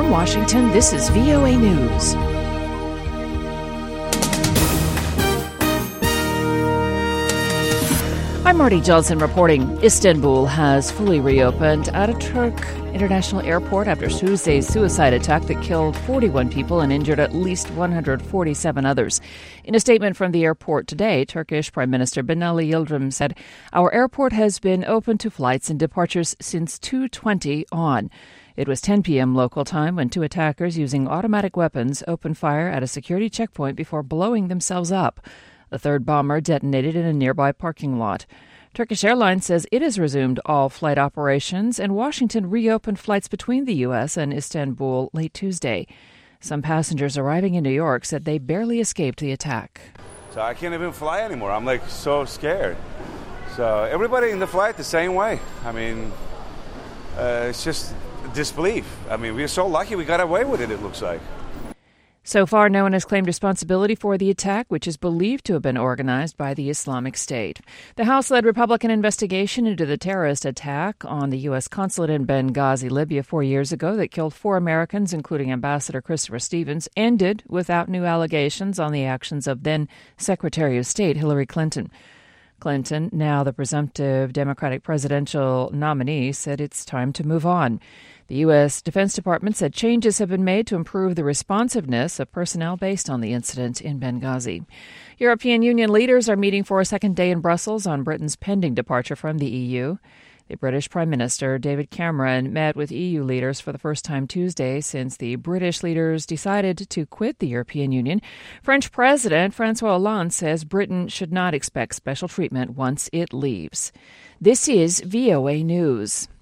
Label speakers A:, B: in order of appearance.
A: In Washington, this is VOA News. I'm Marty Johnson reporting. Istanbul has fully reopened Ataturk International Airport after Tuesday's suicide attack that killed 41 people and injured at least 147 others. In a statement from the airport today, Turkish Prime Minister Binali Yildirim said, "Our airport has been open to flights and departures since 2:20 on." It was 10 p.m. local time when two attackers using automatic weapons opened fire at a security checkpoint before blowing themselves up. The third bomber detonated in a nearby parking lot. Turkish Airlines says it has resumed all flight operations, and Washington reopened flights between the U.S. and Istanbul late Tuesday. Some passengers arriving in New York said they barely escaped the attack.
B: So I can't even fly anymore. I'm so scared. So everybody in the flight the same way. It's just disbelief. We're so lucky we got away with it looks like.
A: So far, no one has claimed responsibility for the attack, which is believed to have been organized by the Islamic State. The House-led Republican investigation into the terrorist attack on the U.S. consulate in Benghazi, Libya, 4 years ago that killed 4 Americans, including Ambassador Christopher Stevens, ended without new allegations on the actions of then-Secretary of State Hillary Clinton. Clinton, now the presumptive Democratic presidential nominee, said it's time to move on. The U.S. Defense Department said changes have been made to improve the responsiveness of personnel based on the incident in Benghazi. European Union leaders are meeting for a second day in Brussels on Britain's pending departure from the EU. The British Prime Minister, David Cameron, met with EU leaders for the first time Tuesday since the British leaders decided to quit the European Union. French President François Hollande says Britain should not expect special treatment once it leaves. This is VOA News.